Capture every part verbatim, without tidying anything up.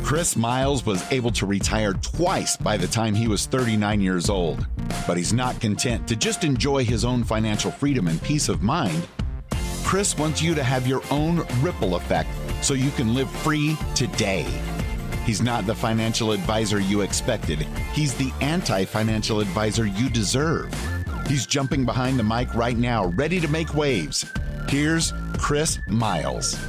Chris Miles was able to retire twice by the time he was thirty-nine years old. But he's not content to just enjoy his own financial freedom and peace of mind. Chris wants you to have your own ripple effect so you can live free today. He's not the financial advisor you expected. He's the anti-financial advisor you deserve. He's jumping behind the mic right now, ready to make waves. Here's Chris Miles.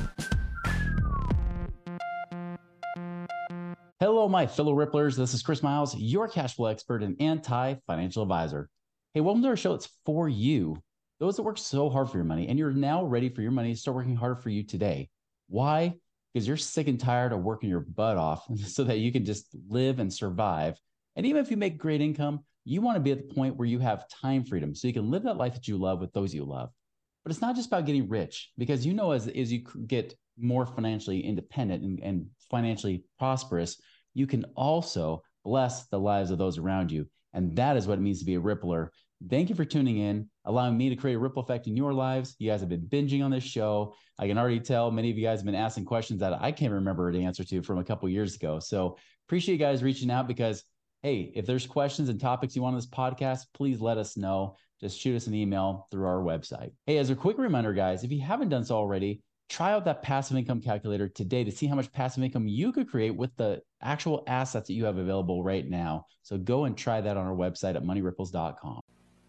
Hello, my fellow Ripplers. This is Chris Miles, your cash flow expert and anti-financial advisor. Hey, welcome to our show. It's for you, those that work so hard for your money, and you're now ready for your money to start working harder for you today. Why? Because you're sick and tired of working your butt off so that you can just live and survive. And even if you make great income, you want to be at the point where you have time freedom so you can live that life that you love with those you love. But it's not just about getting rich, because you know, as, as you get more financially independent and, and financially prosperous, you can also bless the lives of those around you. And that is what it means to be a Rippler. Thank you for tuning in, allowing me to create a ripple effect in your lives. You guys have been binging on this show. I can already tell many of you guys have been asking questions that I can't remember the answer to from a couple of years ago. So appreciate you guys reaching out, because, hey, if there's questions and topics you want on this podcast, please let us know. Just shoot us an email through our website. Hey, as a quick reminder, guys, if you haven't done so already, try out that passive income calculator today to see how much passive income you could create with the actual assets that you have available right now. So go and try that on our website at money ripples dot com.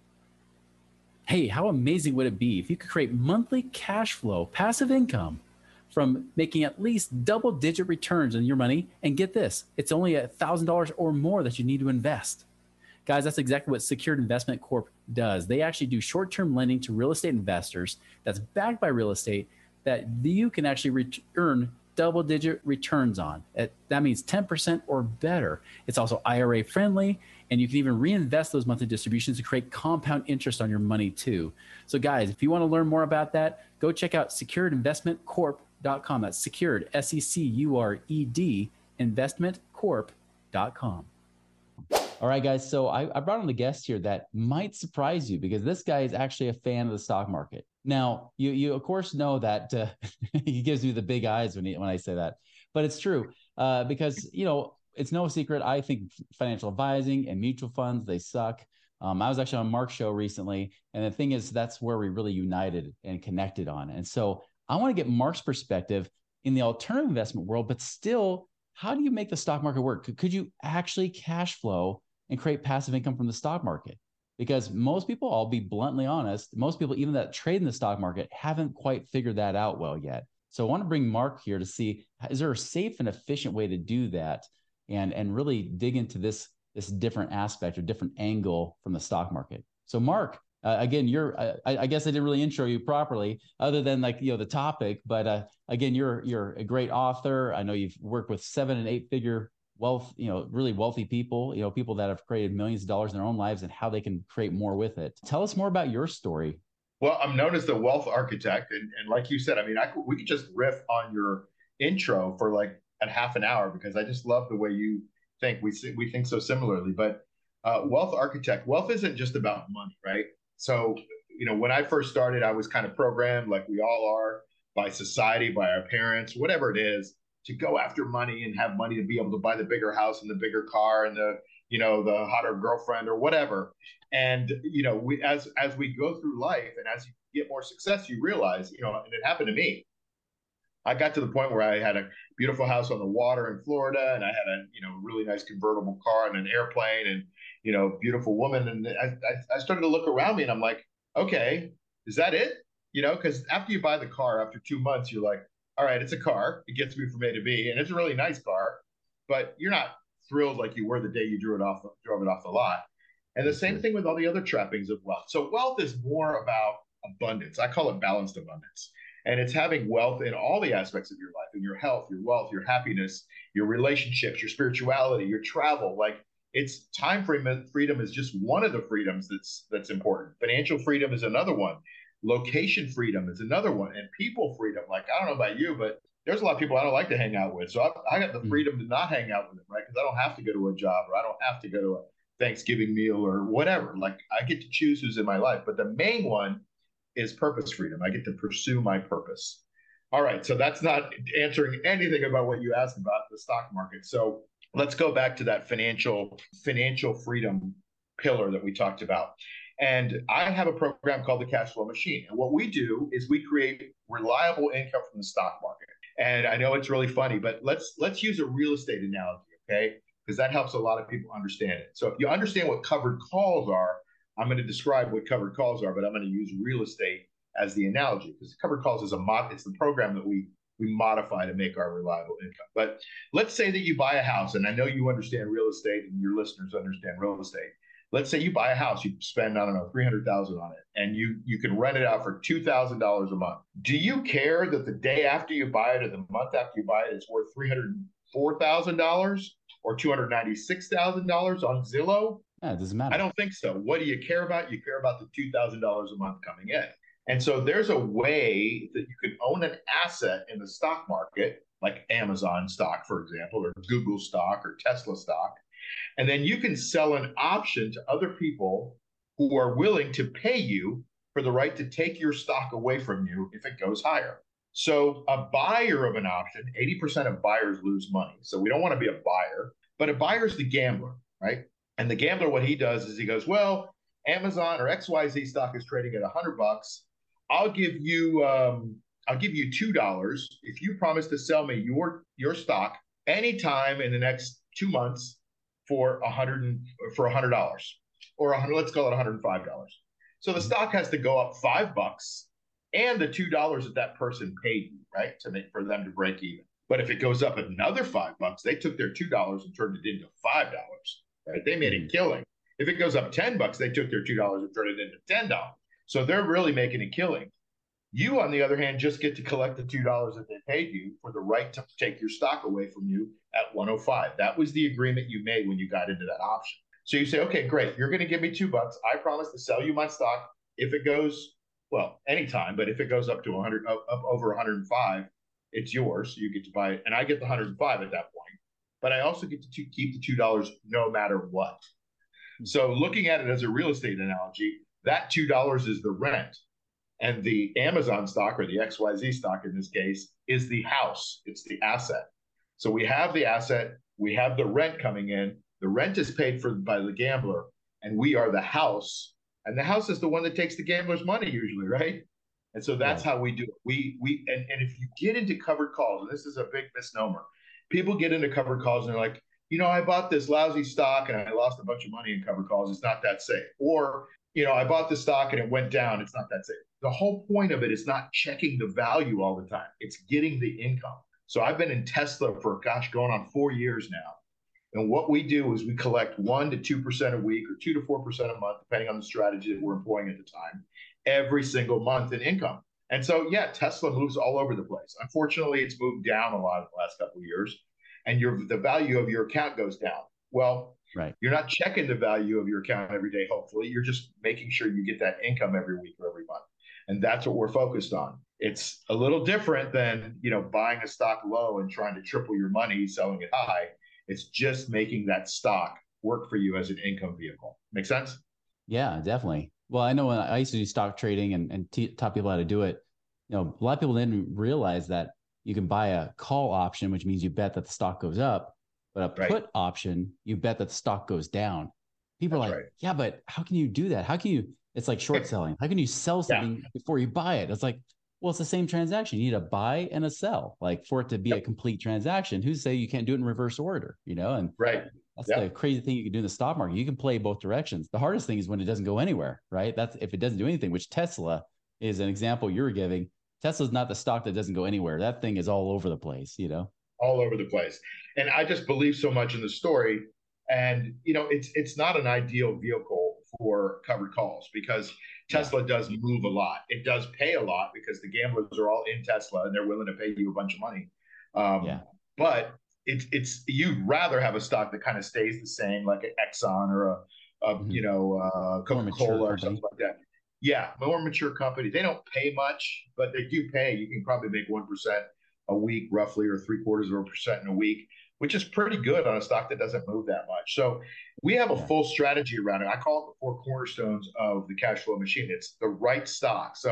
Hey, how amazing would it be if you could create monthly cash flow, passive income from making at least double digit returns on your money? And get this, it's only one thousand dollars or more that you need to invest. Guys, that's exactly what Secured Investment Corp does. They actually do short-term lending to real estate investors that's backed by real estate that you can actually re- earn double-digit returns on. That means ten percent or better. It's also I R A friendly, and you can even reinvest those monthly distributions to create compound interest on your money too. So guys, if you want to learn more about that, go check out secured investment corp dot com. That's secured, S E C U R E D, investment corp dot com. All right, guys. So I, I brought on a guest here that might surprise you, because this guy is actually a fan of the stock market. Now, you you of course know that uh, he gives me the big eyes when he, when I say that, but it's true uh, because you know it's no secret. I think financial advising and mutual funds, they suck. Um, I was actually on Mark's show recently, and the thing is, that's where we really united and connected on. And so I want to get Mark's perspective in the alternative investment world, but still, how do you make the stock market work? Could, could you actually cash flow and create passive income from the stock market? Because most people, I'll be bluntly honest, most people, even that trade in the stock market, haven't quite figured that out well yet. So I want to bring Mark here to see, is there a safe and efficient way to do that and, and really dig into this, this different aspect or different angle from the stock market? So Mark, uh, again, you're, uh, I, I guess I didn't really intro you properly other than like, you know, the topic, but uh, again, you're, you're a great author. I know you've worked with seven and eight figure wealth, you know, really wealthy people, you know, people that have created millions of dollars in their own lives and how they can create more with it. Tell us more about your story. Well, I'm known as the wealth architect. And, and like you said, I mean, I could, we could just riff on your intro for like a half an hour, because I just love the way you think. We, we think so similarly, but uh, wealth architect, wealth isn't just about money, right? So, you know, when I first started, I was kind of programmed, like we all are, by society, by our parents, whatever it is, to go after money and have money to be able to buy the bigger house and the bigger car and the, you know, the hotter girlfriend or whatever. And, you know, we, as, as we go through life and as you get more success, you realize, you know, and it happened to me. I got to the point where I had a beautiful house on the water in Florida, and I had a, you know, really nice convertible car and an airplane and, you know, beautiful woman. And I, I, I started to look around me and I'm like, okay, is that it? You know, because after you buy the car, after two months, you're like, all right, it's a car. It gets me from A to B, and it's a really nice car, but you're not thrilled like you were the day you drew it off, drove it off the lot. And the same thing with all the other trappings of wealth. So wealth is more about abundance. I call it balanced abundance. And it's having wealth in all the aspects of your life, in your health, your wealth, your happiness, your relationships, your spirituality, your travel. Like, it's time freedom. Freedom is just one of the freedoms that's that's important. Financial freedom is another one. Location freedom is another one. And people freedom. Like, I don't know about you, but there's a lot of people I don't like to hang out with. So I, I got the freedom to not hang out with them, right? Because I don't have to go to a job, or I don't have to go to a Thanksgiving meal or whatever. Like, I get to choose who's in my life. But the main one is purpose freedom. I get to pursue my purpose. All right. So that's not answering anything about what you asked about the stock market. So let's go back to that financial financial freedom pillar that we talked about. And I have a program called the Cash Flow Machine. And what we do is we create reliable income from the stock market. And I know it's really funny, but let's let's use a real estate analogy, okay? Because that helps a lot of people understand it. So if you understand what covered calls are, I'm going to describe what covered calls are, but I'm going to use real estate as the analogy, because covered calls is a mod, it's the program that we we modify to make our reliable income. But let's say that you buy a house, and I know you understand real estate and your listeners understand real estate. Let's say you buy a house, you spend, I don't know, three hundred thousand dollars on it, and you you can rent it out for two thousand dollars a month. Do you care that the day after you buy it or the month after you buy it, it's worth three hundred four thousand dollars or two hundred ninety-six thousand dollars on Zillow? Yeah, it doesn't matter. I don't think so. What do you care about? You care about the two thousand dollars a month coming in. And so there's a way that you can own an asset in the stock market, like Amazon stock, for example, or Google stock or Tesla stock. And then you can sell an option to other people who are willing to pay you for the right to take your stock away from you if it goes higher. So a buyer of an option, eighty percent of buyers lose money. So we don't want to be a buyer, but a buyer is the gambler, right? And the gambler, what he does is he goes, well, Amazon or X Y Z stock is trading at a hundred bucks. I'll give you, um, I'll give you two dollars if you promise to sell me your your stock anytime in the next two months for a hundred for a hundred dollars, or a hundred. Let's call it a hundred and five dollars. So the stock has to go up five bucks, and the two dollars that that person paid you, right, to make for them to break even. But if it goes up another five bucks, they took their two dollars and turned it into five dollars, right? They made a killing. If it goes up ten bucks, they took their two dollars and turned it into ten dollars. So they're really making a killing. You, on the other hand, just get to collect the two dollars that they paid you for the right to take your stock away from you at one oh five. That was the agreement you made when you got into that option. So you say, okay, great. You're going to give me two bucks. I promise to sell you my stock. If it goes, well, anytime, but if it goes up to one hundred, up, up over one hundred five, it's yours. You get to buy it. And I get the one hundred five at that point. But I also get to keep the two dollars no matter what. So looking at it as a real estate analogy, that two dollars is the rent. And the Amazon stock, or the X Y Z stock in this case, is the house. It's the asset. So we have the asset, we have the rent coming in. The rent is paid for by the gambler, and we are the house. And the house is the one that takes the gambler's money usually, right? And so that's yeah. how we do it. We we and, and if you get into covered calls, and this is a big misnomer, people get into covered calls and they're like, you know, I bought this lousy stock and I lost a bunch of money in covered calls. It's not that safe. Or, you know, I bought this stock and it went down. It's not that safe. The whole point of it is not checking the value all the time. It's getting the income. So I've been in Tesla for, gosh, going on four years now. And what we do is we collect one to two percent a week or two to four percent a month, depending on the strategy that we're employing at the time, every single month in income. And so, yeah, Tesla moves all over the place. Unfortunately, it's moved down a lot in the last couple of years, and your the value of your account goes down. Well, right. You're not checking the value of your account every day, hopefully. You're just making sure you get that income every week or every month. And that's what we're focused on. It's a little different than, you know, buying a stock low and trying to triple your money, selling it high. It's just making that stock work for you as an income vehicle. Make sense? Yeah, definitely. Well, I know when I used to do stock trading and, and t- taught people how to do it, you know, a lot of people didn't realize that you can buy a call option, which means you bet that the stock goes up, but a right. put option, you bet that the stock goes down. People That's are like, right. yeah, but how can you do that? How can you, it's like short selling. How can you sell something yeah. before you buy it? It's like, well, it's the same transaction. You need a buy and a sell, like for it to be yep. a complete transaction. Who's say you can't do it in reverse order, you know? And right. that's yep. the crazy thing you can do in the stock market. You can play both directions. The hardest thing is when it doesn't go anywhere, right? That's if it doesn't do anything, which Tesla is an example you were giving. Tesla's not the stock that doesn't go anywhere. That thing is all over the place, you know? All over the place. And I just believe so much in the story. And, you know, it's it's not an ideal vehicle for covered calls because Tesla yeah. does move a lot. It does pay a lot because the gamblers are all in Tesla and they're willing to pay you a bunch of money. Um, yeah. But it's it's you'd rather have a stock that kind of stays the same, like an Exxon or a, a mm-hmm. you know uh, Coca-Cola or something like that. Yeah, more mature company. They don't pay much, but they do pay. You can probably make one percent a week, roughly, or three quarters of a percent in a week, which is pretty good on a stock that doesn't move that much. So we have a yeah. full strategy around it. I call it the four cornerstones of the cash flow machine. It's the right stock. So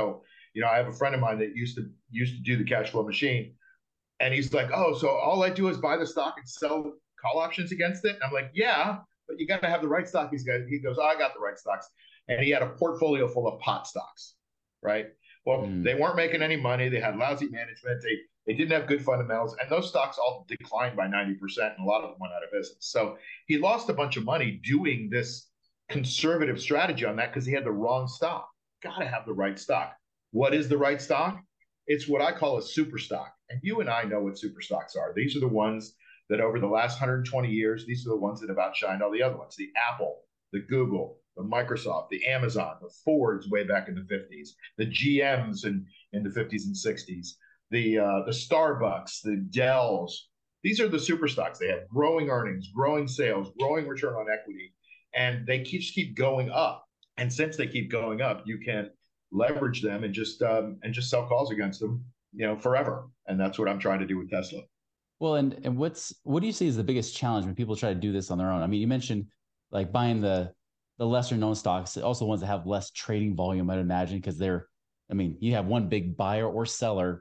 You know, I have a friend of mine that used to used to do the cash flow machine, and he's like, oh, so all I do is buy the stock and sell call options against it. And I'm like, yeah, but you got to have the right stock. He's got, he goes, oh, I got the right stocks. And he had a portfolio full of pot stocks, right? Well, mm. they weren't making any money. They had lousy management. They they didn't have good fundamentals. And those stocks all declined by ninety percent, and a lot of them went out of business. So he lost a bunch of money doing this conservative strategy on that because he had the wrong stock. Got to have the right stock. What is the right stock? It's what I call a super stock. And you and I know what super stocks are. These are the ones that over the last one hundred twenty years, these are the ones that have outshined all the other ones. The Apple, the Google, the Microsoft, the Amazon, the Fords way back in the fifties, the G Ms in, in the fifties and sixties, the, uh, the Starbucks, the Dells. These are the super stocks. They have growing earnings, growing sales, growing return on equity, and they keep, just keep going up. And since they keep going up, you can leverage them and just um, and just sell calls against them, you know, forever. And that's what I'm trying to do with Tesla. Well, and and what's what do you see is the biggest challenge when people try to do this on their own? I mean, you mentioned like buying the the lesser known stocks, also ones that have less trading volume, I'd imagine, because they're, I mean, you have one big buyer or seller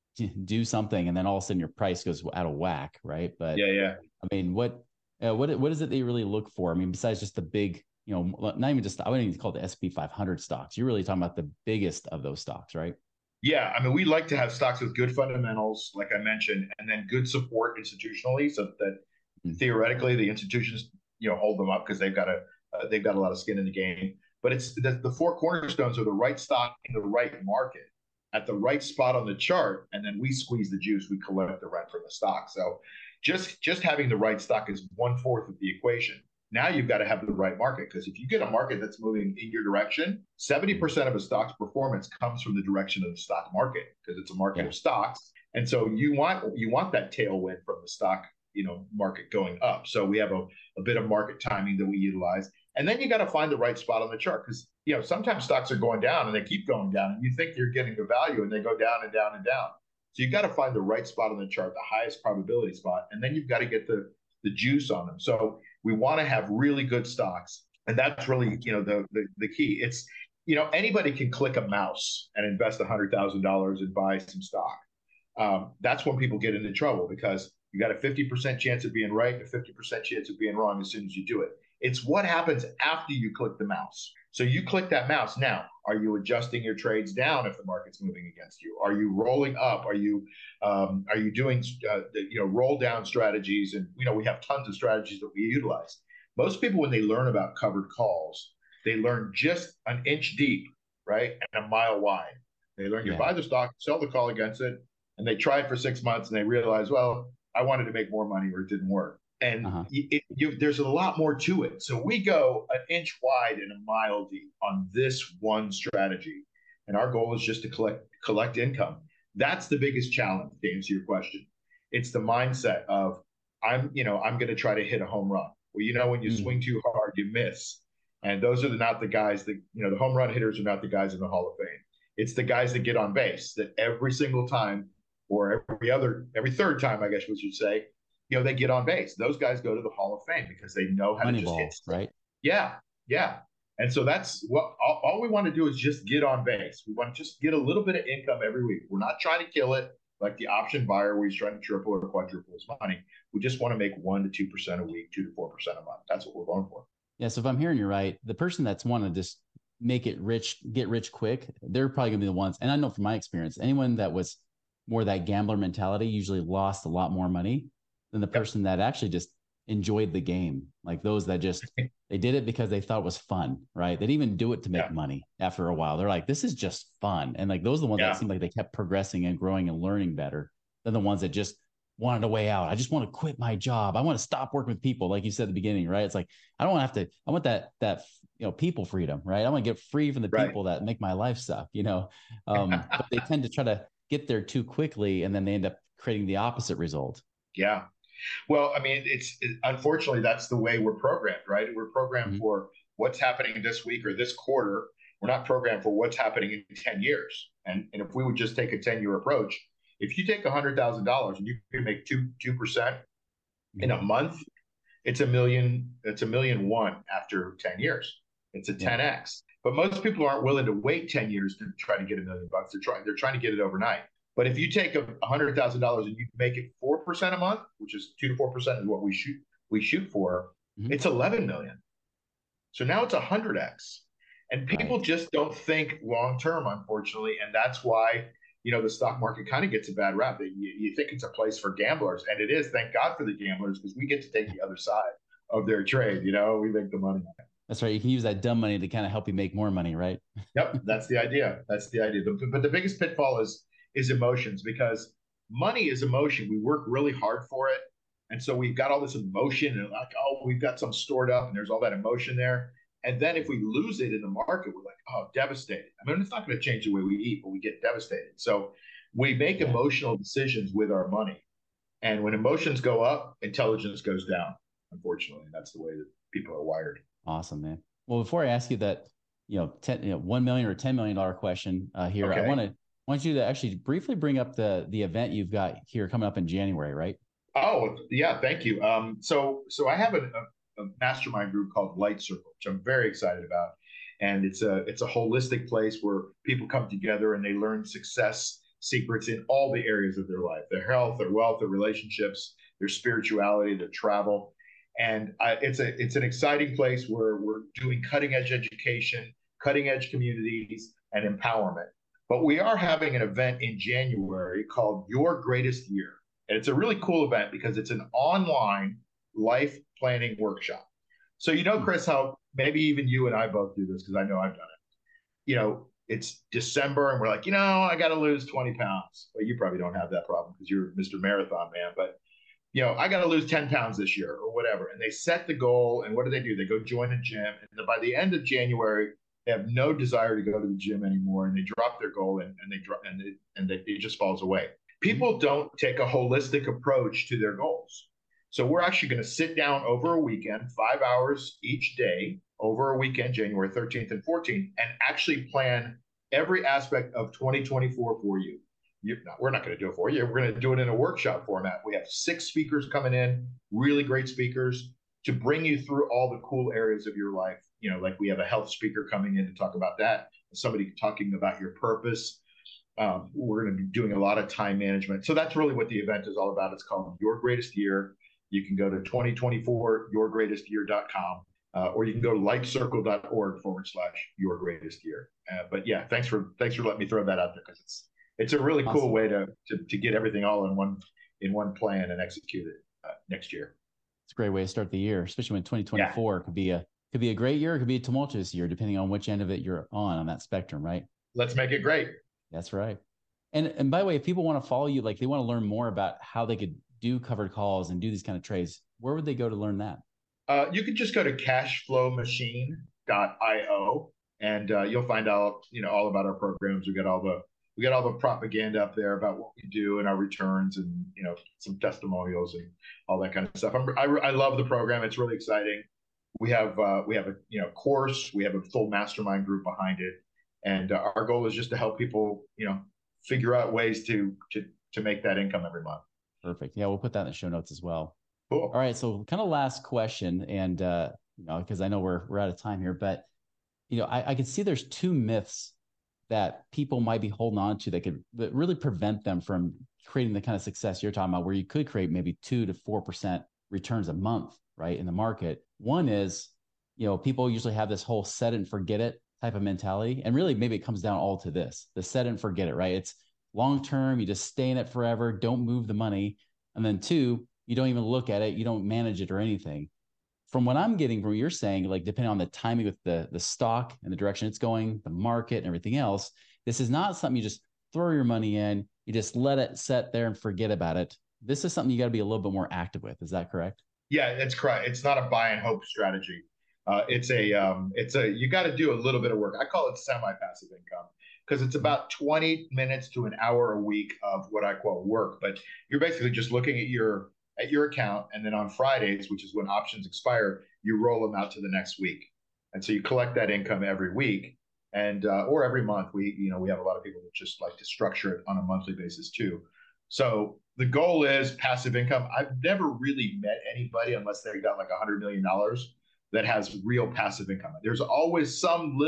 do something, and then all of a sudden your price goes out of whack, right? But yeah, yeah. I mean, what uh, what what is it that you really look for? I mean, besides just the big, you know, not even just, I wouldn't even call it the S and P five hundred stocks. You're really talking about the biggest of those stocks, right? Yeah, I mean, we like to have stocks with good fundamentals, like I mentioned, and then good support institutionally, so that mm-hmm. theoretically the institutions, you know, hold them up because they've got a uh, they've got a lot of skin in the game. But it's the, the four cornerstones are the right stock in the right market at the right spot on the chart, and then we squeeze the juice. We collect the rent from the stock. So just just having the right stock is one fourth of the equation. Now you've got to have the right market, because if you get a market that's moving in your direction, seventy percent of a stock's performance comes from the direction of the stock market, because it's a market yeah. of stocks. And so you want you want that tailwind from the stock, you know, market going up. So we have a, a bit of market timing that we utilize. And then you got to find the right spot on the chart, because, you know, sometimes stocks are going down and they keep going down and you think you're getting the value and they go down and down and down. So you've got to find the right spot on the chart, the highest probability spot, and then you've got to get the the juice on them. So we want to have really good stocks. And that's really, you know, the, the, the key. It's, you know, anybody can click a mouse and invest one hundred thousand dollars and buy some stock. Um, that's when people get into trouble, because you got a fifty percent chance of being right and a fifty percent chance of being wrong as soon as you do it. It's what happens after you click the mouse. So you click that mouse. Now, are you adjusting your trades down if the market's moving against you? Are you rolling up? Are you um, are you doing uh, the, you know, roll down strategies? And, you know, we have tons of strategies that we utilize. Most people, when they learn about covered calls, they learn just an inch deep, right, and a mile wide. They learn you yeah. buy the stock, sell the call against it, and they try it for six months and they realize, well, I wanted to make more money or it didn't work. And uh-huh. it, you, there's a lot more to it. So we go an inch wide and a mile deep on this one strategy. And our goal is just to collect collect income. That's the biggest challenge, to answer your question. It's the mindset of, I'm, you know, I'm going to try to hit a home run. Well, you know, when you mm-hmm. swing too hard, you miss. And those are the, not the guys that, you know, the home run hitters are not the guys in the Hall of Fame. It's the guys that get on base, that every single time, or every other, every third time, I guess we should say, you know, they get on base. Those guys go to the Hall of Fame because they know how Money to just ball, hit stuff. Right? Yeah, yeah. And so that's what all, all we want to do is just get on base. We want to just get a little bit of income every week. We're not trying to kill it like the option buyer where he's trying to triple or quadruple his money. We just want to make one to two percent a week, two to four percent a month. That's what we're going for. Yeah. So if I'm hearing you right, the person that's wanting to just make it rich, get rich quick, they're probably gonna be the ones. And I know from my experience, anyone that was more that gambler mentality usually lost a lot more money than the person yep. that actually just enjoyed the game. Like those that just, they did it because they thought it was fun, right? They didn't even do it to make yeah. money after a while. They're like, this is just fun. And like, those are the ones yeah. that seemed like they kept progressing and growing and learning better than the ones that just wanted a way out. I just want to quit my job. I want to stop working with people. Like you said at the beginning, right? It's like, I don't want to have to, I want that, that, you know, people freedom, right? I want to get free from the right. people that make my life suck, you know? Um, but they tend to try to get there too quickly. And then they end up creating the opposite result. Yeah. Well, I mean, it's it, unfortunately, that's the way we're programmed, right? We're programmed mm-hmm. for what's happening this week or this quarter. We're not programmed for what's happening in ten years. And, and if we would just take a ten-year approach, if you take one hundred thousand dollars and you can make two, 2% mm-hmm. in a month, it's a million, it's a million one after ten years. It's a ten X. But most people aren't willing to wait ten years to try to get a million bucks. They're trying, they're trying to get it overnight. But if you take a hundred thousand dollars and you make it four percent a month, which is two to four percent is what we shoot we shoot for, mm-hmm. it's eleven million. So now it's a hundred x. And people right. just don't think long term, unfortunately, and that's why you know the stock market kind of gets a bad rap. You, you think it's a place for gamblers, and it is. Thank God for the gamblers, because we get to take the other side of their trade. You know, we make the money. That's right. You can use that dumb money to kind of help you make more money, right? Yep, that's the idea. That's the idea. But the biggest pitfall is is emotions, because money is emotion. We work really hard for it, and so we've got all this emotion, and like, oh, we've got some stored up, and there's all that emotion there. And then if we lose it in the market, we're like, oh, devastated. I mean, it's not going to change the way we eat, but we get devastated. So we make yeah. emotional decisions with our money. And when emotions go up, intelligence goes down, unfortunately. And that's the way that people are wired. Awesome, man. Well, before I ask you that, you know, ten, you know one million or ten million dollar question uh, here, okay. I want to want you to actually briefly bring up the the event you've got here coming up in January, right? Oh, yeah. Thank you. Um, so so I have a, a a mastermind group called Light Circle, which I'm very excited about. And it's a it's a holistic place where people come together and they learn success secrets in all the areas of their life, their health, their wealth, their relationships, their spirituality, their travel. And I, it's a it's an exciting place where we're doing cutting edge education, cutting edge communities, and empowerment. But we are having an event in January called Your Greatest Year. And it's a really cool event because it's an online life planning workshop. So, you know, Chris, how maybe even you and I both do this, because I know I've done it. You know, it's December and we're like, you know, I got to lose twenty pounds. Well, you probably don't have that problem because you're Mister Marathon Man, but, you know, I got to lose ten pounds this year or whatever. And they set the goal. And what do they do? They go join a gym. And by the end of January, they have no desire to go to the gym anymore. And they drop their goal and, and they drop and, it, and they, it just falls away. People don't take a holistic approach to their goals. So we're actually going to sit down over a weekend, five hours each day, over a weekend, January thirteenth and fourteenth, and actually plan every aspect of twenty twenty-four for you. you no, we're not going to do it for you. We're going to do it in a workshop format. We have six speakers coming in, really great speakers, to bring you through all the cool areas of your life. You know, like we have a health speaker coming in to talk about that, somebody talking about your purpose. Um, we're going to be doing a lot of time management. So that's really what the event is all about. It's called Your Greatest Year. You can go to twenty twenty-four your greatest year dot com, uh, or you can go to lightcircle.org forward slash your greatest year. Uh, but yeah, thanks for thanks for letting me throw that out there, because it's it's a really awesome. cool way to, to to get everything all in one in one plan and execute it uh, next year. It's a great way to start the year, especially when twenty twenty-four yeah. could be a could be a great year, it could be a tumultuous year, depending on which end of it you're on on that spectrum, right? Let's make it great. That's right. And and by the way, if people want to follow you, like they want to learn more about how they could do covered calls and do these kind of trades, where would they go to learn that? Uh, you can just go to cashflow machine dot io and uh, you'll find out, you know, all about our programs. We got all the we got all the propaganda up there about what we do and our returns, and you know, some testimonials and all that kind of stuff. I'm, I I love the program. It's really exciting. We have uh, we have a you know course. We have a full mastermind group behind it, and uh, our goal is just to help people, you know, figure out ways to to to make that income every month. Perfect. Yeah, we'll put that in the show notes as well. Cool. All right. So kind of last question, and uh, you know, because I know we're we're out of time here, but you know, I, I can see there's two myths that people might be holding on to that could that really prevent them from creating the kind of success you're talking about, where you could create maybe two to four percent returns a month, right, in the market. One is, you know, people usually have this whole set it and forget it type of mentality, and really maybe it comes down all to this: the set it and forget it, right? It's long term, you just stay in it forever, don't move the money. And then two, you don't even look at it, you don't manage it or anything. From what I'm getting from what you're saying, like depending on the timing with the, the stock and the direction it's going, the market and everything else, this is not something you just throw your money in, you just let it sit there and forget about it. This is something you got to be a little bit more active with. Is that correct? Yeah, that's correct. It's not a buy and hope strategy. Uh, it's a, um, it's a, you got to do a little bit of work. I call it semi-passive income, because it's about twenty minutes to an hour a week of what I call work. But you're basically just looking at your at your account, and then on Fridays, which is when options expire, you roll them out to the next week. And so you collect that income every week, and uh, or every month. We you know we have a lot of people that just like to structure it on a monthly basis too. So the goal is passive income. I've never really met anybody, unless they've got like a hundred million dollars, that has real passive income. There's always some little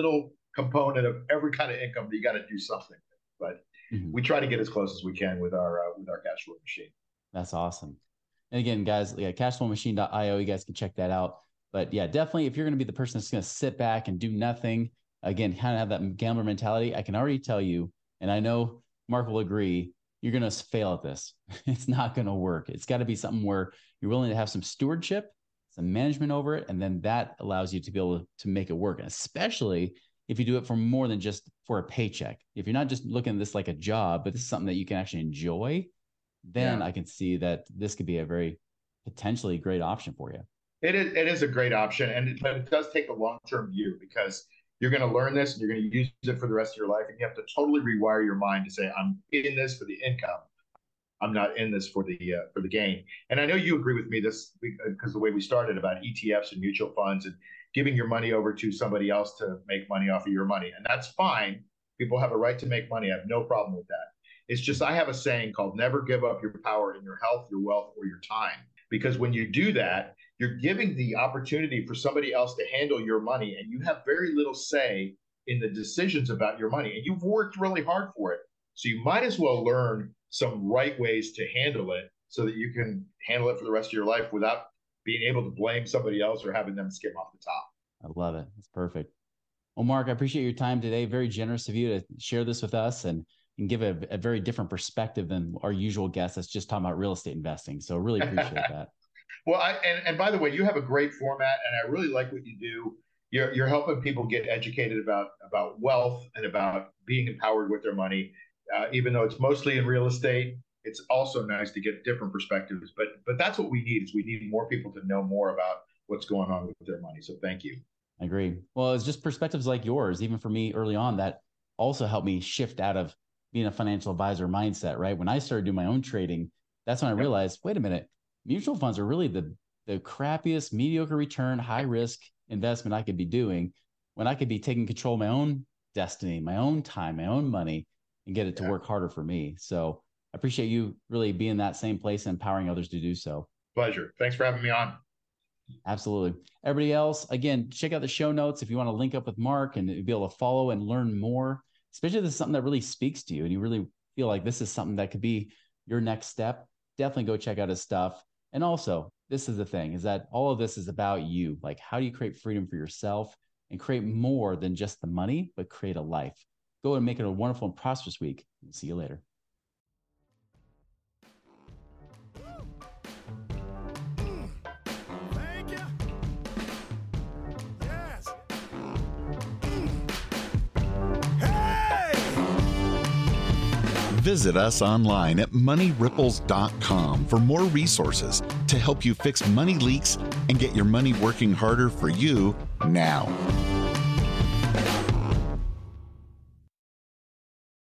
component of every kind of income that you got to do something. But mm-hmm. we try to get as close as we can with our uh, with our cash flow machine. That's awesome. And again, guys, yeah, cashflow machine dot io, you guys can check that out. But yeah, definitely, if you're going to be the person that's going to sit back and do nothing, again, kind of have that gambler mentality, I can already tell you, and I know Mark will agree, you're going to fail at this. It's not going to work. It's got to be something where you're willing to have some stewardship, some management over it, and then that allows you to be able to make it work. And especially if you do it for more than just for a paycheck. If you're not just looking at this like a job, but this is something that you can actually enjoy, then yeah. I can see that this could be a very potentially great option for you. It is, it is a great option, and it, but it does take a long-term view, because you're going to learn this and you're going to use it for the rest of your life, and you have to totally rewire your mind to say, I'm in this for the income. I'm not in this for the uh, for the gain. And I know you agree with me this because the way we started about E T Fs and mutual funds and giving your money over to somebody else to make money off of your money. And that's fine. People have a right to make money. I have no problem with that. It's just, I have a saying called never give up your power in your health, your wealth, or your time. Because when you do that, you're giving the opportunity for somebody else to handle your money, and you have very little say in the decisions about your money. And you've worked really hard for it. So you might as well learn some right ways to handle it so that you can handle it for the rest of your life without being able to blame somebody else or having them skim off the top. I love it. That's perfect. Well, Mark, I appreciate your time today. Very generous of you to share this with us and, and give a, a very different perspective than our usual guest that's just talking about real estate investing. So really appreciate that. Well, I, and, and by the way, you have a great format, and I really like what you do. You're, you're helping people get educated about, about wealth and about being empowered with their money. Uh, even though it's mostly in real estate, it's also nice to get different perspectives. But but that's what we need, is we need more people to know more about what's going on with their money. So thank you. I agree. Well, it's just perspectives like yours, even for me early on, that also helped me shift out of being a financial advisor mindset, right? When I started doing my own trading, that's when I realized, wait a minute, mutual funds are really the, the crappiest, mediocre return, high risk investment I could be doing, when I could be taking control of my own destiny, my own time, my own money, and get it to yeah. work harder for me. So I appreciate you really being in that same place and empowering others to do so. Pleasure. Thanks for having me on. Absolutely. Everybody else, again, check out the show notes if you want to link up with Mark and be able to follow and learn more, especially if this is something that really speaks to you and you really feel like this is something that could be your next step. Definitely go check out his stuff. And also, this is the thing, is that all of this is about you. Like, how do you create freedom for yourself and create more than just the money, but create a life? Go and make it a wonderful and prosperous week. See you later. Thank you. Yes. Hey! Visit us online at money ripples dot com for more resources to help you fix money leaks and get your money working harder for you now.